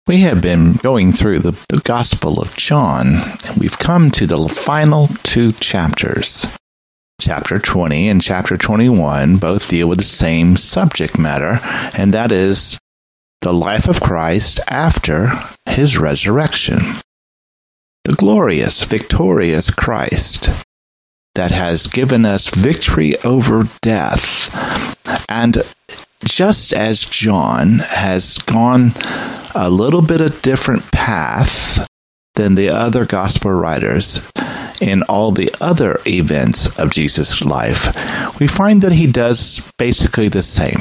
We have been going through the Gospel of John, and we've come to the final two chapters. Chapter 20 and chapter 21 both deal with the same subject matter, and that is the life of Christ after his resurrection. The glorious, victorious Christ that has given us victory over death. And just as John has gone a little bit of different path than the other gospel writers in all the other events of Jesus' life, we find that he does basically the same.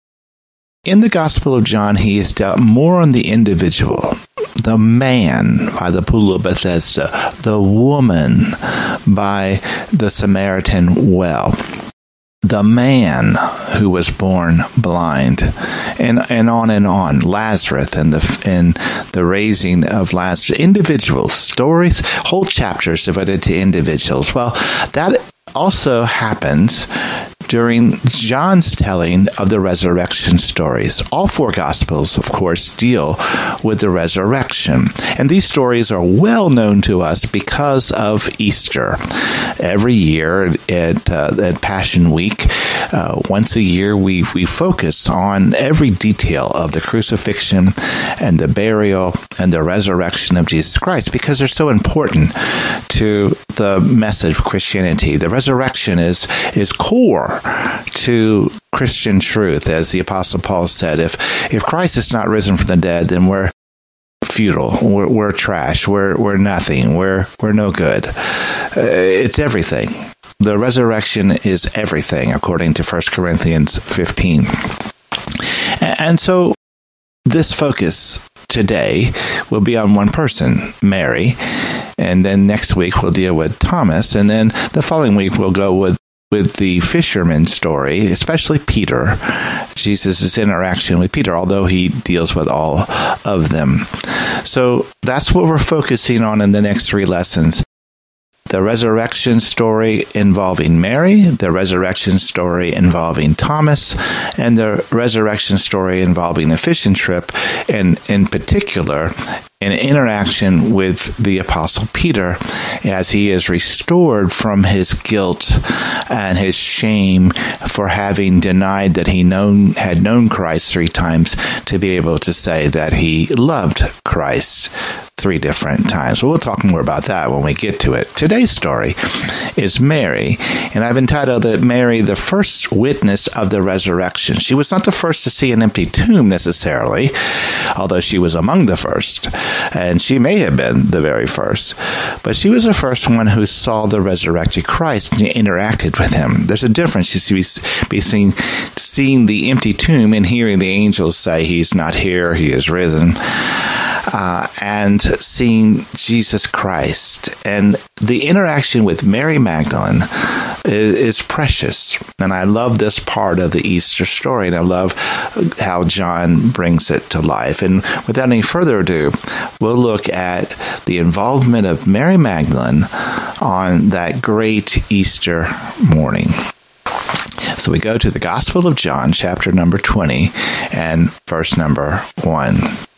In the Gospel of John, he has dealt more on the individual, the man by the pool of Bethesda, the woman by the Samaritan well, the man who was born blind, and on, Lazarus and the raising of Lazarus. Individuals, stories, whole chapters devoted to individuals. Well, that also happens during John's telling of the resurrection stories. All four Gospels, of course, deal with the resurrection. And these stories are well known to us because of Easter. Every year at Passion Week, once a year, we focus on every detail of the crucifixion and the burial and the resurrection of Jesus Christ because they're so important to the message of Christianity. The resurrection is core to Christian truth, as the Apostle Paul said. If Christ is not risen from the dead, then we're futile, we're trash, we're nothing, we're no good. It's everything. The resurrection is everything, according to 1 Corinthians 15. And so this focus today will be on one person, Mary, and then next week we'll deal with Thomas, and then the following week we'll go with the fisherman story, especially Peter, Jesus' interaction with Peter, although he deals with all of them. So that's what we're focusing on in the next three lessons. The resurrection story involving Mary, the resurrection story involving Thomas, and the resurrection story involving the fishing trip, and in particular, an interaction with the Apostle Peter as he is restored from his guilt and his shame for having denied that he had known Christ 3 times, to be able to say that he loved Christ 3 different times. We'll talk more about that when we get to it. Today's story is Mary, and I've entitled it Mary, the first witness of the resurrection. She was not the first to see an empty tomb necessarily, although she was among the first, and she may have been the very first, but she was the first one who saw the resurrected Christ and interacted with him. There's a difference between seeing the empty tomb and hearing the angels say he's not here, he is risen, and seeing Jesus Christ. And the interaction with Mary Magdalene is precious. And I love this part of the Easter story, and I love how John brings it to life. And without any further ado, we'll look at the involvement of Mary Magdalene on that great Easter morning. So we go to the Gospel of John, chapter number 20, and verse number 1.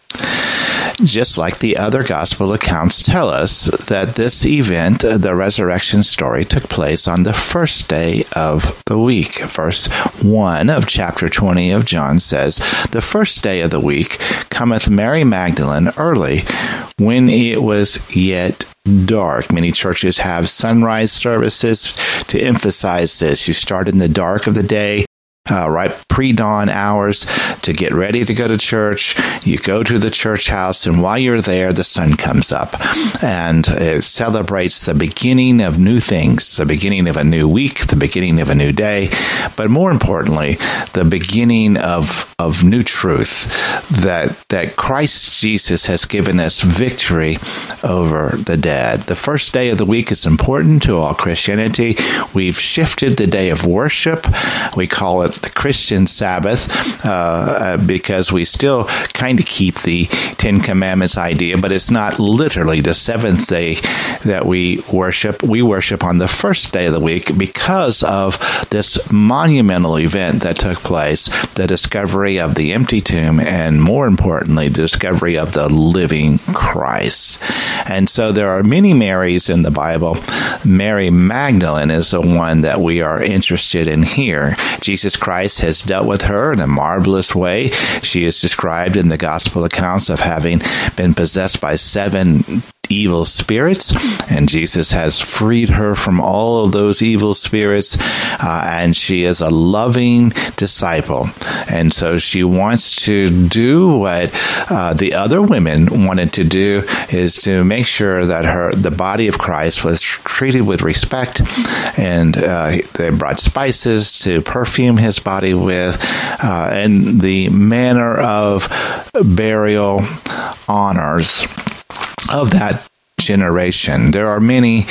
Just like the other gospel accounts tell us that this event, the resurrection story, took place on the first day of the week. Verse 1 of chapter 20 of John says, "The first day of the week cometh Mary Magdalene early, when it was yet dark." Many churches have sunrise services to emphasize this. You start in the dark of the day, right pre-dawn hours, to get ready to go to church. You go to the church house, and while you're there, the sun comes up, and it celebrates the beginning of new things, the beginning of a new week, the beginning of a new day, but more importantly, the beginning of new truth, that Christ Jesus has given us victory over the dead. The first day of the week is important to all Christianity. We've shifted the day of worship. We call it the Christian Sabbath because we still kind of keep the Ten Commandments idea, but it's not literally the seventh day that we worship. We worship on the first day of the week because of this monumental event that took place, the discovery of the empty tomb, and more importantly, the discovery of the living Christ. And so there are many Marys in the Bible. Mary Magdalene is the one that we are interested in here. Jesus Christ has dealt with her in a marvelous way. She is described in the gospel accounts of having been possessed by 7 evil spirits, and Jesus has freed her from all of those evil spirits, and she is a loving disciple. And so she wants to do what the other women wanted to do, is to make sure that the body of Christ was treated with respect, and they brought spices to perfume his body with, and the manner of burial honors of that generation. There are many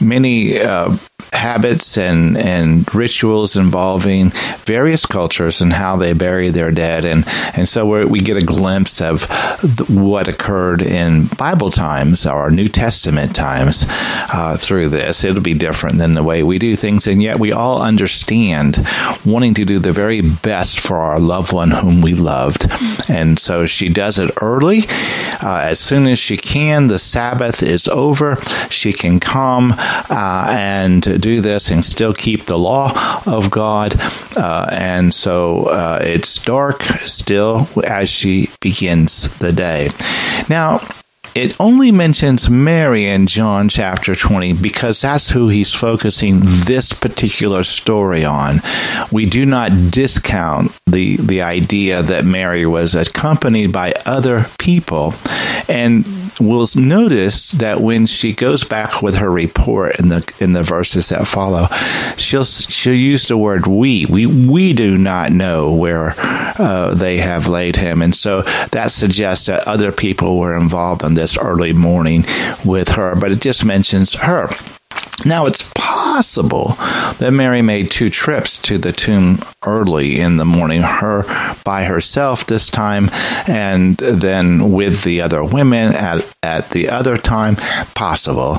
habits and rituals involving various cultures and how they bury their dead, and so we get a glimpse of what occurred in Bible times or New Testament times through this. It'll be different than the way we do things, and yet we all understand wanting to do the very best for our loved one whom we loved. And so she does it early. As soon as she can, the Sabbath is over. She can come and do this and still keep the law of God. And so it's dark still as she begins the day. Now, it only mentions Mary in John chapter 20 because that's who he's focusing this particular story on. We do not discount the idea that Mary was accompanied by other people. And we'll notice that when she goes back with her report in the verses that follow, she'll use the word we. We do not know where they have laid him. And so that suggests that other people were involved in this early morning with her, but it just mentions her. Now, it's possible that Mary made 2 trips to the tomb early in the morning, her by herself this time, and then with the other women at the other time. Possible.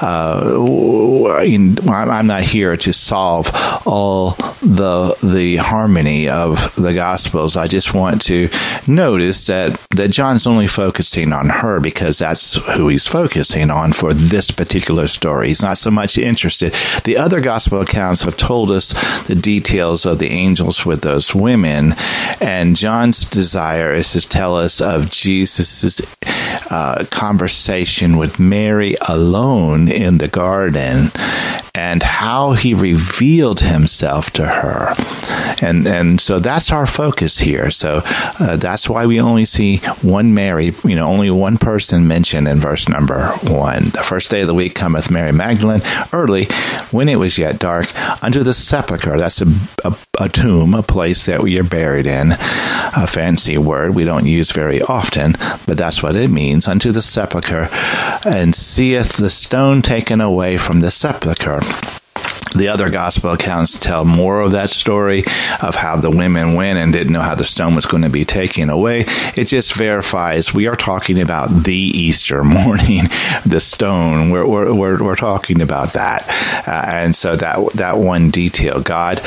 I'm not here to solve all the harmony of the Gospels. I just want to notice that John's only focusing on her because that's who he's focusing on for this particular story. He's not so much interested. The other gospel accounts have told us the details of the angels with those women, and John's desire is to tell us of Jesus' conversation with Mary alone in the garden and how he revealed himself to her. And so that's our focus here. So that's why we only see one Mary, only one person mentioned in verse number 1. The first day of the week cometh Mary Magdalene early, when it was yet dark, unto the sepulchre. That's a tomb, a place that we are buried in. A fancy word we don't use very often, but that's what it means, unto the sepulchre, and seeth the stone taken away from the sepulchre. The other gospel accounts tell more of that story of how the women went and didn't know how the stone was going to be taken away. It just verifies we are talking about the Easter morning, the stone. We're talking about that, and so that one detail. God,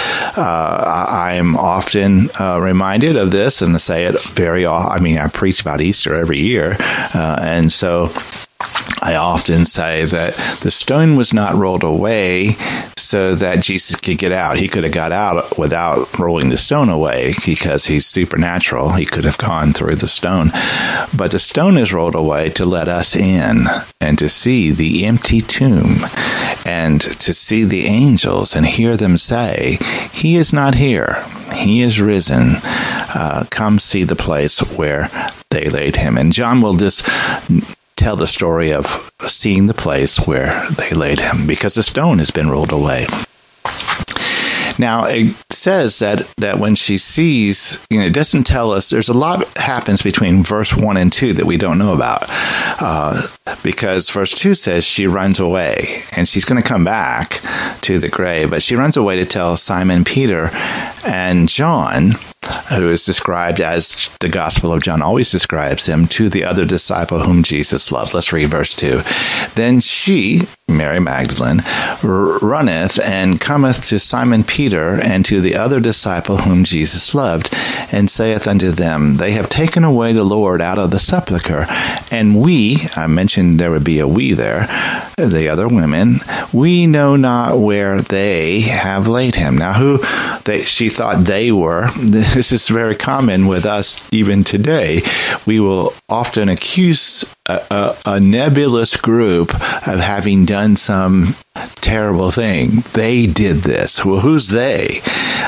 I'm often reminded of this, and I say it very often. I mean, I preach about Easter every year, and so I often say that the stone was not rolled away so that Jesus could get out. He could have got out without rolling the stone away because he's supernatural. He could have gone through the stone. But the stone is rolled away to let us in and to see the empty tomb and to see the angels and hear them say, "He is not here. He is risen. Come see the place where they laid him." And John will just tell the story of seeing the place where they laid him because the stone has been rolled away. Now, it says that when she sees, it doesn't tell us, there's a lot happens between verse 1 and 2 that we don't know about. Because verse 2 says she runs away, and she's going to come back to the grave, but she runs away to tell Simon Peter and John, who is described as the Gospel of John always describes him, to the other disciple whom Jesus loved. Let's read verse 2. Then she, Mary Magdalene, runneth and cometh to Simon Peter and to the other disciple whom Jesus loved, and saith unto them, They have taken away the Lord out of the sepulchre, and we, I mentioned there would be a we there, the other women, we know not where they have laid him. Now, she thought they were. This is very common with us even today. We will often accuse a nebulous group of having done some terrible thing. They did this. Well, who's they?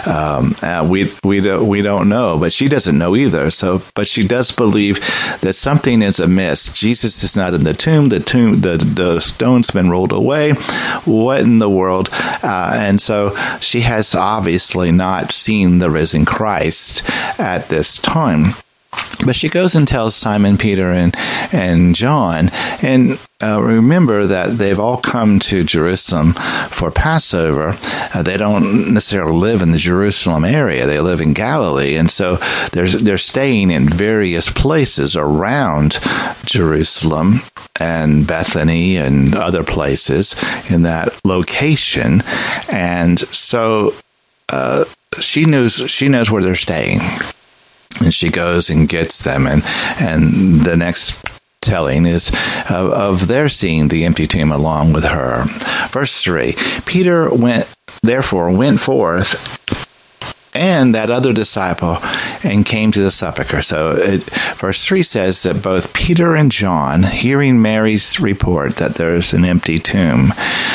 We don't know, but she doesn't know either. But she does believe that something is amiss. Jesus is not in the tomb. The stone's been rolled away. What in the world? And so she has obviously not seen the risen Christ at this time. But she goes and tells Simon Peter and John, and remember that they've all come to Jerusalem for Passover. They don't necessarily live in the Jerusalem area. They live in Galilee, and so they're staying in various places around Jerusalem and Bethany and other places in that location. And so she knows where they're staying. And she goes and gets them, and the next telling is of their seeing the empty tomb along with her. Verse 3, Peter therefore went forth, and that other disciple, and came to the sepulchre. So verse 3 says that both Peter and John, hearing Mary's report that there's an empty tomb,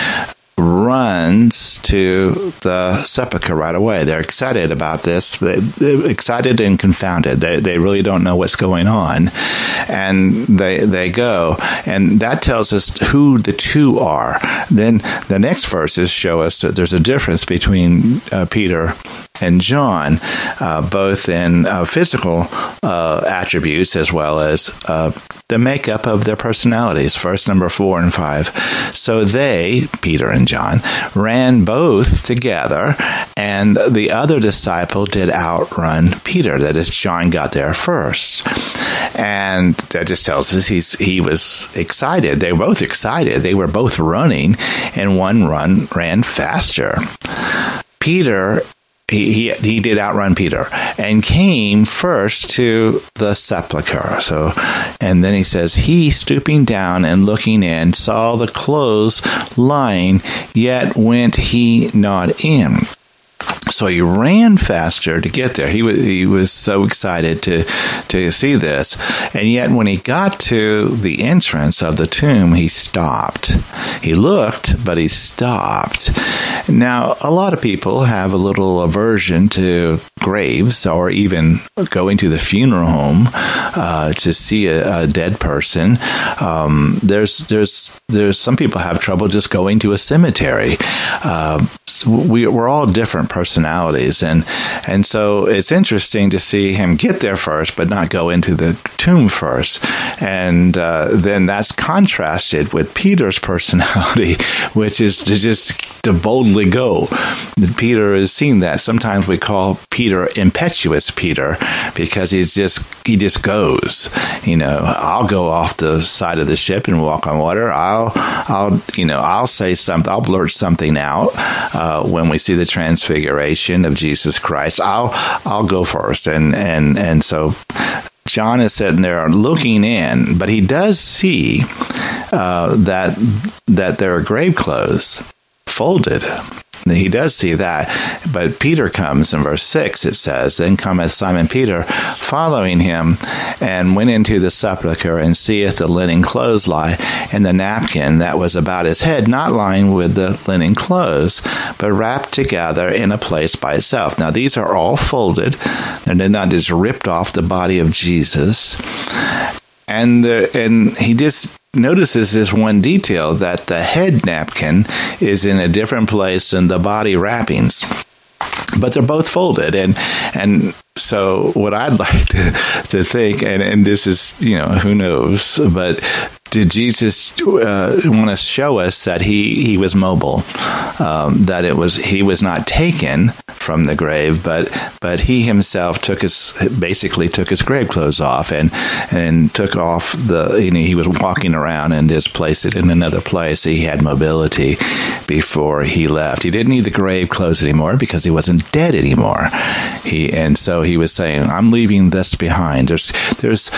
runs to the sepulchre right away. They're excited about this. They're excited and confounded. They really don't know what's going on. And they go. And that tells us who the two are. Then the next verses show us that there's a difference between Peter and John, both in physical attributes as well as the makeup of their personalities. Verse number 4 and 5. So they, Peter and John, ran both together, and the other disciple did outrun Peter. That is, John got there first. And that just tells us he was excited. They were both excited. They were both running, and one ran faster. Peter, he did outrun Peter and came first to the sepulchre. So, and then he says, he stooping down and looking in saw the clothes lying, yet went he not in. So he ran faster to get there. He was so excited to see this. And yet when he got to the entrance of the tomb, he stopped. He looked, but he stopped. Now, a lot of people have a little aversion to graves or even going to the funeral home to see a dead person. There's some people have trouble just going to a cemetery. We're all different personalities, and so it's interesting to see him get there first, but not go into the tomb first. And then that's contrasted with Peter's personality, which is to boldly go. Peter has seen that. Sometimes we call Peter impetuous Peter because he just goes. I'll go off the side of the ship and walk on water. I'll say something. I'll blurt something out when we see the transfiguration of Jesus Christ. I'll go first, and so John is sitting there looking in, but he does see that there are grave clothes folded. He does see that, but Peter comes in verse 6, it says, Then cometh Simon Peter, following him, and went into the sepulchre, and seeth the linen clothes lie, and the napkin that was about his head, not lying with the linen clothes, but wrapped together in a place by itself. Now these are all folded, and they're not just ripped off the body of Jesus. And he just notices this one detail, that the head napkin is in a different place than the body wrappings. but they're both folded. And so what I'd like to think, and this is, who knows, but did Jesus want to show us that he was mobile, that he was not taken from the grave, but he himself took his grave clothes off and took off he was walking around and just placed it in another place. He had mobility before he left. He didn't need the grave clothes anymore because he wasn't dead anymore. And so he was saying, I'm leaving this behind. There's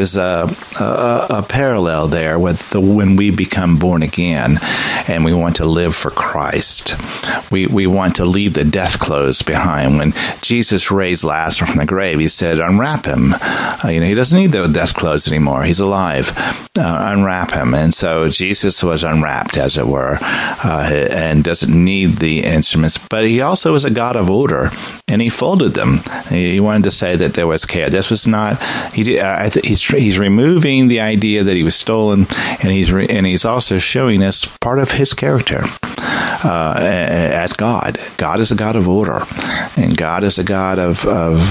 a parallel there with when we become born again and we want to live for Christ. We want to leave the death clothes behind. When Jesus raised Lazarus from the grave, he said, unwrap him. He doesn't need the death clothes anymore. He's alive. Unwrap him. And so Jesus was unwrapped, as it were, and doesn't need the instruments. But he also is a God of order, and he folded them. He wanted to say that there was care. This was not. He's removing the idea that he was stolen, and he's also showing us part of his character as God. God is a God of order, and God is a God of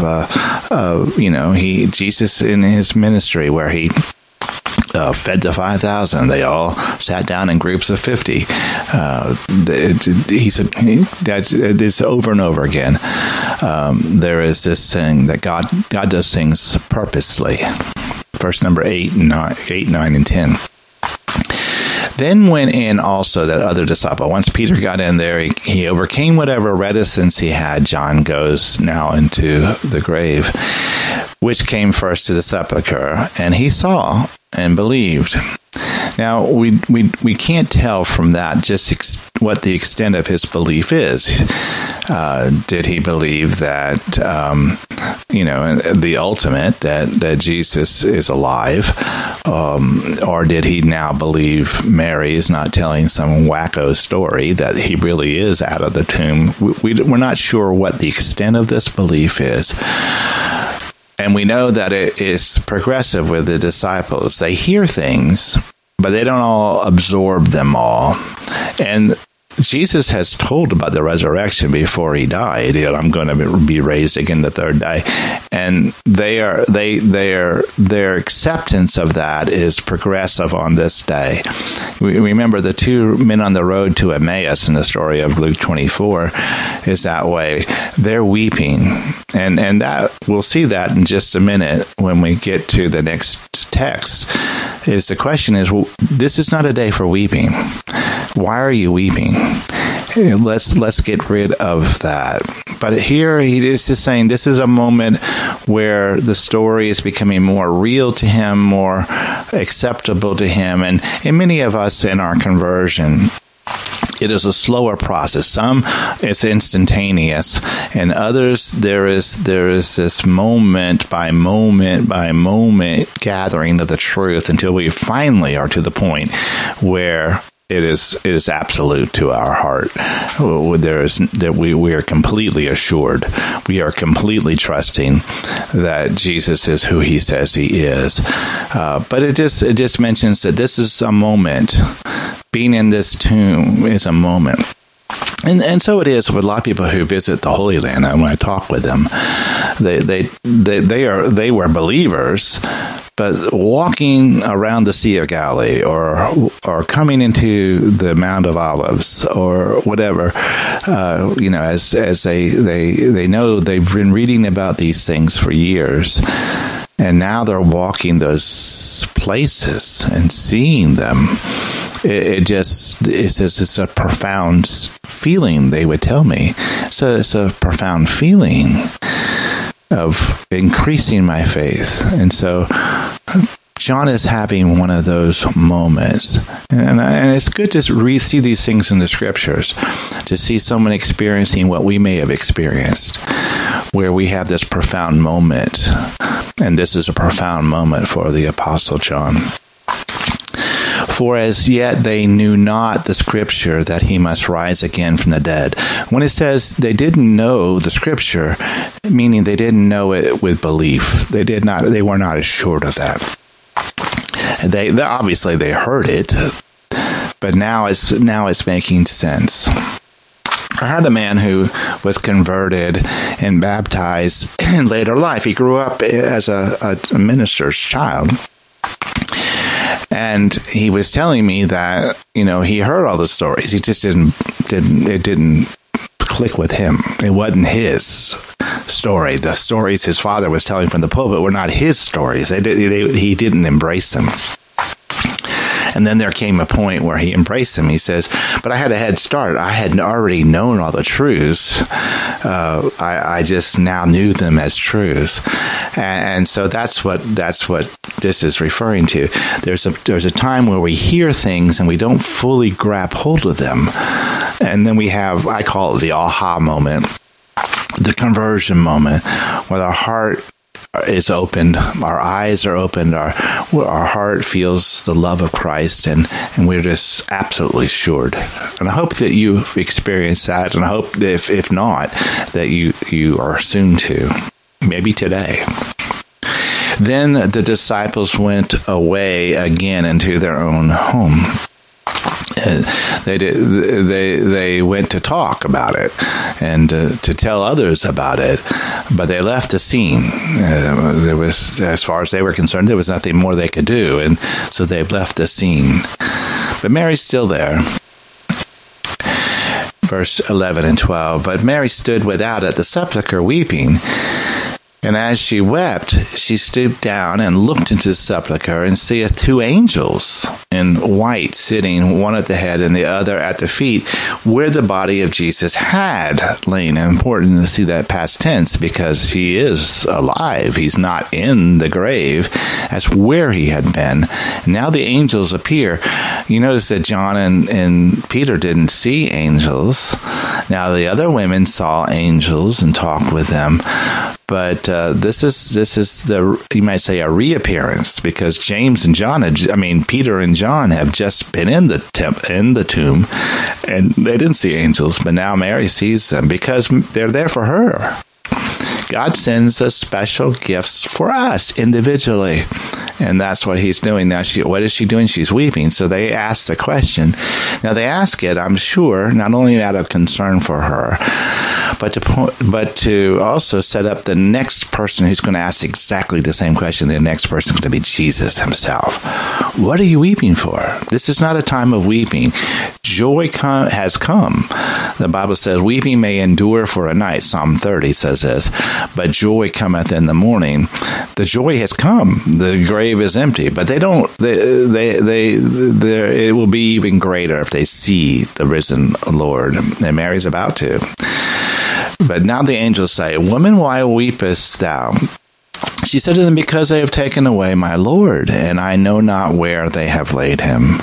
Jesus in his ministry where he fed the 5,000. They all sat down in groups of 50. It's over and over again. There is this thing that God does things purposely. Verse number 8, 9, and 10. Then went in also that other disciple. Once Peter got in there, he overcame whatever reticence he had. John goes now into the grave, which came first to the sepulchre, and he saw and believed. Now, we can't tell from that just what the extent of his belief is. Did he believe that, the ultimate, that Jesus is alive? Or did he now believe Mary is not telling some wacko story, that he really is out of the tomb? We're not sure what the extent of this belief is. And we know that it is progressive with the disciples. They hear things, but they don't all absorb them all. And Jesus has told about the resurrection before he died. I'm going to be raised again the third day. And their acceptance of that is progressive on this day. We remember the two men on the road to Emmaus in the story of Luke 24 is that way. They're weeping. And that we'll see that in just a minute when we get to the next text. The question is, well, this is not a day for weeping. Why are you weeping? Let's get rid of that. But here he is just saying this is a moment where the story is becoming more real to him, more acceptable to him. And many of us in our conversion, it is a slower process. Some it's instantaneous, and others there is this moment by moment gathering of the truth until we finally are to the point where it is absolute to our heart. We are completely assured. We are completely trusting that Jesus is who he says he is. But it just mentions that this is a moment. Being in this tomb is a moment. And so it is with a lot of people who visit the Holy Land. And when I talk with them, they were believers, but walking around the Sea of Galilee or coming into the Mount of Olives or whatever, as they know they've been reading about these things for years, and now they're walking those places and seeing them. It's a profound feeling, they would tell me. So it's a profound feeling of increasing my faith. And so John is having one of those moments. And it's good to see these things in the scriptures, to see someone experiencing what we may have experienced, where we have this profound moment. And this is a profound moment for the Apostle John. For as yet they knew not the scripture that he must rise again from the dead. When it says they didn't know the scripture, meaning they didn't know it with belief. They were not assured of that. They obviously they heard it, but now it's making sense. I had a man who was converted and baptized in later life. He grew up as a minister's child. And he was telling me that, he heard all the stories. He just didn't click with him. It wasn't his story. The stories his father was telling from the pulpit were not his stories. He didn't embrace them. And then there came a point where he embraced them. He says, but I had a head start. I had already known all the truths. I just now knew them as truths. And so that's what this is referring to. There's a time where we hear things and we don't fully grab hold of them. And then we have, I call it the aha moment, the conversion moment, where our heart is opened, our eyes are opened, our heart feels the love of Christ, and we're just absolutely assured. And I hope that you've experienced that, and I hope that if not, that you are soon to, maybe today. Then the disciples went away again into their own home. They went to talk about it and to tell others about it, but they left the scene. There was, as far as they were concerned, there was nothing more they could do, and so they left the scene. But Mary's still there. Verse 11 and 12. But Mary stood without at the sepulchre weeping. And as she wept, she stooped down and looked into the sepulchre, and seeth two angels in white sitting, one at the head and the other at the feet, where the body of Jesus had lain. Important to see that past tense, because he is alive. He's not in the grave. That's where he had been. Now the angels appear. You notice that John and Peter didn't see angels. Now the other women saw angels and talked with them. But this is the, you might say, a reappearance, because James and John, Peter and John have just been in the tomb, and they didn't see angels, but now Mary sees them because they're there for her. God sends us special gifts for us individually, and that's what he's doing now. What is she doing? She's weeping. So they ask the question. Now they ask it, I'm sure, not only out of concern for her, but to also set up the next person who's going to ask exactly the same question. The next person is going to be Jesus himself. What are you weeping for? This is not a time of weeping. Joy has come. The Bible says, weeping may endure for a night. Psalm 30 says this, but joy cometh in the morning. The joy has come. The grave is empty, but it will be even greater if they see the risen Lord. And Mary's about to. But now the angels say, Woman, why weepest thou? She said to them, Because they have taken away my Lord, and I know not where they have laid him.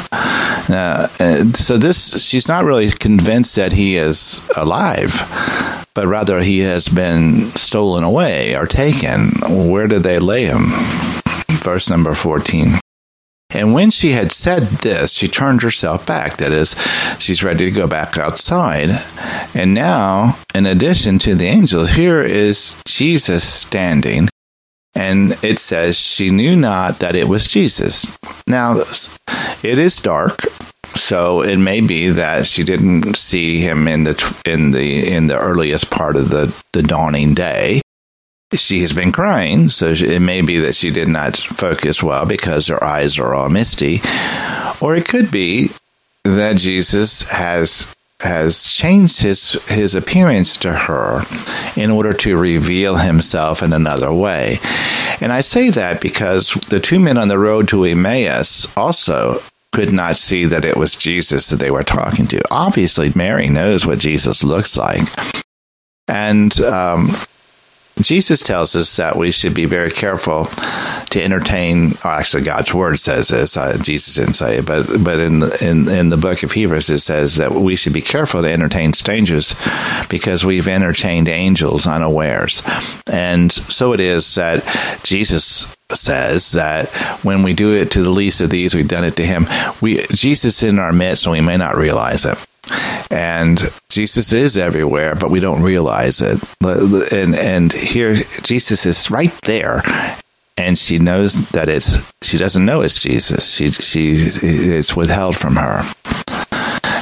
She's not really convinced that he is alive, but rather he has been stolen away or taken. Where did they lay him? Verse number 14. And when she had said this, she turned herself back. That is, she's ready to go back outside. And now, in addition to the angels, here is Jesus standing. And it says, she knew not that it was Jesus. Now, it is dark, so it may be that she didn't see him in the earliest part of the dawning day. She has been crying, so it may be that she did not focus well because her eyes are all misty. Or it could be that Jesus has changed his appearance to her in order to reveal himself in another way. And I say that because the two men on the road to Emmaus also could not see that it was Jesus that they were talking to. Obviously, Mary knows what Jesus looks like. And Jesus tells us that we should be very careful to entertain. Actually, God's word says this. Jesus didn't say it, but in the book of Hebrews it says that we should be careful to entertain strangers because we've entertained angels unawares. And so it is that Jesus says that when we do it to the least of these, we've done it to him. Jesus is in our midst, and we may not realize it. And Jesus is everywhere, but we don't realize it. And here, Jesus is right there, and she knows that she doesn't know it's Jesus. It's withheld from her.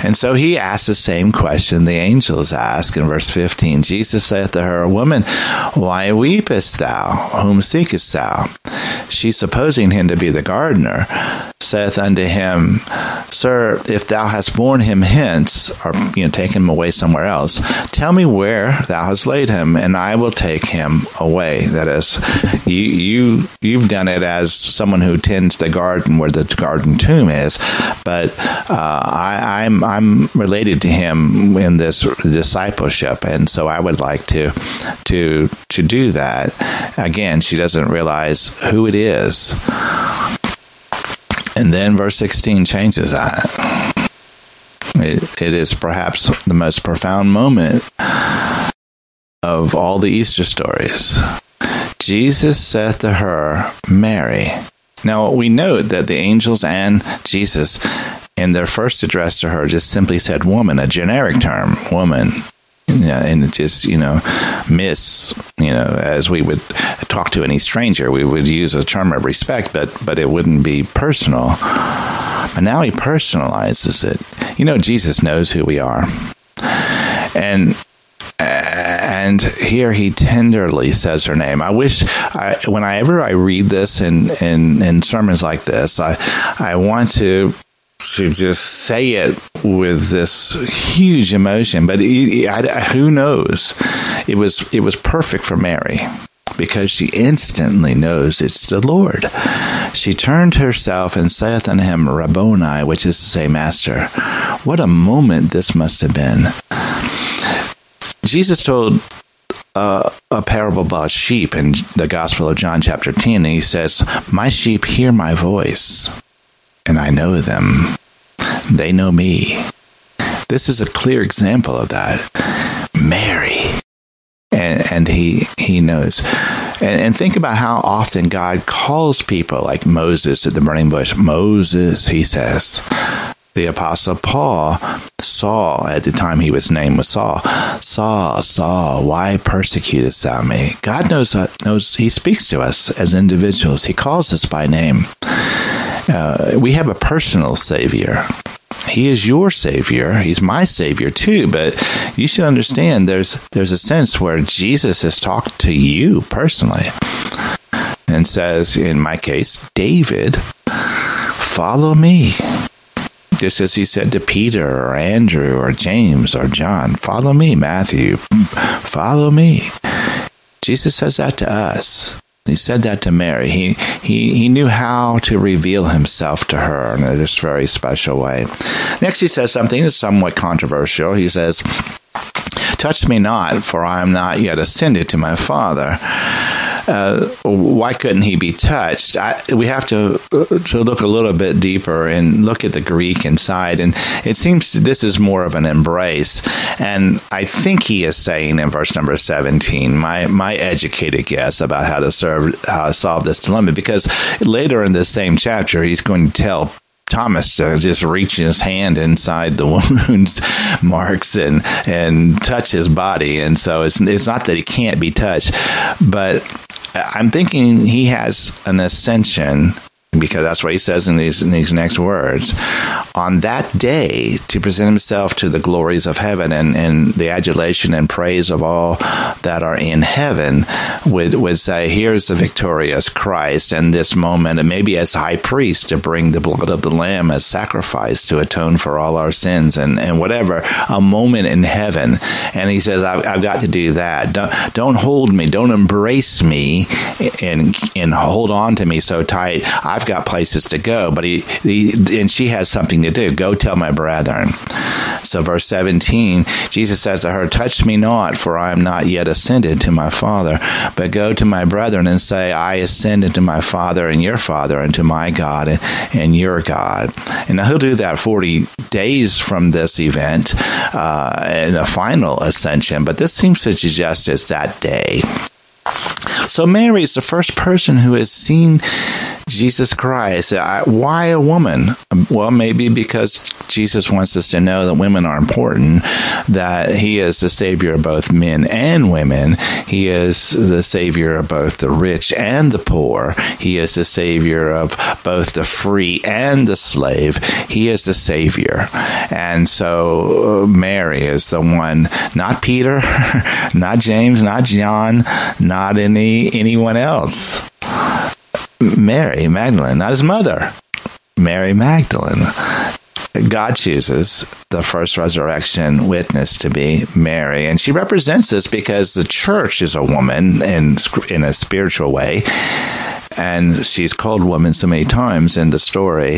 And so he asked the same question the angels asked in verse 15. Jesus saith to her, Woman, why weepest thou? Whom seekest thou? She, supposing him to be the gardener, saith unto him, Sir, if thou hast borne him hence, or taken him away somewhere else, tell me where thou hast laid him, and I will take him away. That is, you've done it as someone who tends the garden where the garden tomb is, but I'm related to him in this discipleship, and so I would like to do that. Again, she doesn't realize who it is. And then verse 16 changes that. It is perhaps the most profound moment of all the Easter stories. Jesus saith to her, Mary. Now, we note that the angels and Jesus, in their first address to her, just simply said woman, a generic term, woman. And it just, miss, as we would talk to any stranger, we would use a term of respect, but it wouldn't be personal. But now he personalizes it. Jesus knows who we are. And here he tenderly says her name. I wish, whenever I read this in sermons like this, I want to just say it with this huge emotion, but who knows? It was perfect for Mary, because she instantly knows it's the Lord. She turned herself and saith unto him, Rabboni, which is to say, Master. What a moment this must have been. Jesus told a parable about sheep in the Gospel of John chapter 10, and he says, My sheep hear my voice, and I know them. They know me. This is a clear example of that. Mary. And he knows. And think about how often God calls people like Moses at the burning bush. Moses, he says. The Apostle Paul, Saul, at the time his name was Saul. Saul, Saul, why persecutest thou me? God knows, he speaks to us as individuals. He calls us by name. We have a personal Savior. He is your Savior. He's my Savior too, but you should understand there's a sense where Jesus has talked to you personally and says, in my case, David, follow me. Just as he said to Peter or Andrew or James or John, follow me, Matthew, follow me. Jesus says that to us. He said that to Mary. He knew how to reveal himself to her in this very special way. Next, he says something that's somewhat controversial. He says, Touch me not, for I am not yet ascended to my Father. Why couldn't he be touched? We have to look a little bit deeper and look at the Greek inside, and it seems this is more of an embrace. And I think he is saying in verse number 17, my educated guess about how to solve this dilemma, because later in this same chapter, he's going to tell Thomas to just reach his hand inside the wounds marks and touch his body. And so it's not that he can't be touched, but I'm thinking he has an ascension, because that's what he says in these next words, on that day to present himself to the glories of heaven and the adulation and praise of all that are in heaven, would say, here's the victorious Christ, and this moment, and maybe as high priest, to bring the blood of the Lamb as sacrifice to atone for all our sins and whatever, a moment in heaven. And he says, I've got to do that. Don't hold me, don't embrace me and hold on to me so tight. I've got places to go, but and she has something to do. Go tell my brethren. So verse 17, Jesus says to her, Touch me not, for I am not yet ascended to my Father, but go to my brethren and say, I ascended to my Father and your Father, and to my God and your God. And now he'll do that 40 days from this event, in the final ascension, but this seems to suggest it's that day. So Mary is the first person who has seen Jesus Christ. Why a woman? Well, maybe because Jesus wants us to know that women are important, that he is the Savior of both men and women. He is the Savior of both the rich and the poor. He is the Savior of both the free and the slave. He is the Savior. And so Mary is the one, not Peter, not James, not John, not anyone else. Mary Magdalene, not his mother. Mary Magdalene. God chooses the first resurrection witness to be Mary, and she represents us because the church is a woman in a spiritual way, and she's called woman so many times in the story.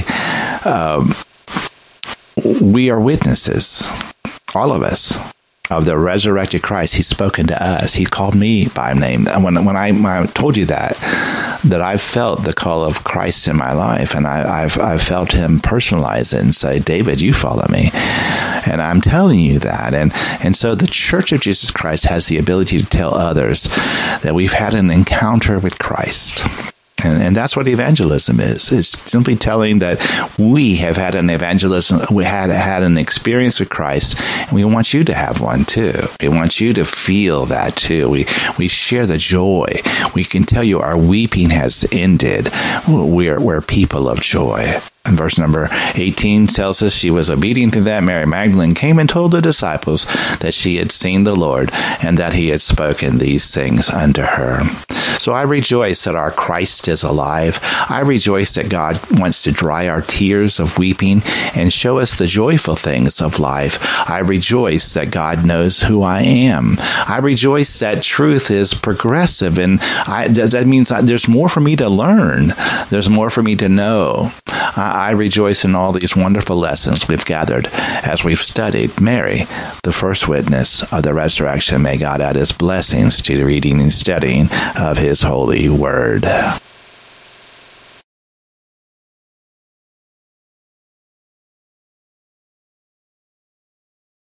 We are witnesses, all of us, of the resurrected Christ. He's spoken to us. He called me by name. And when I told you that I've felt the call of Christ in my life, and I've felt him personalize it and say, David, you follow me. And I'm telling you that. And so the Church of Jesus Christ has the ability to tell others that we've had an encounter with Christ. And that's what evangelism is. It's simply telling that we have had an evangelism, we had an experience with Christ, and we want you to have one too. We want you to feel that too. We share the joy. We can tell you our weeping has ended. We're people of joy. And verse number 18 tells us she was obedient to that. Mary Magdalene came and told the disciples that she had seen the Lord and that he had spoken these things unto her. So I rejoice that our Christ is alive. I rejoice that God wants to dry our tears of weeping and show us the joyful things of life. I rejoice that God knows who I am. I rejoice that truth is progressive, and that means there's more for me to learn. There's more for me to know. I rejoice in all these wonderful lessons we've gathered as we've studied Mary, the first witness of the resurrection. May God add his blessings to the reading and studying of his holy word.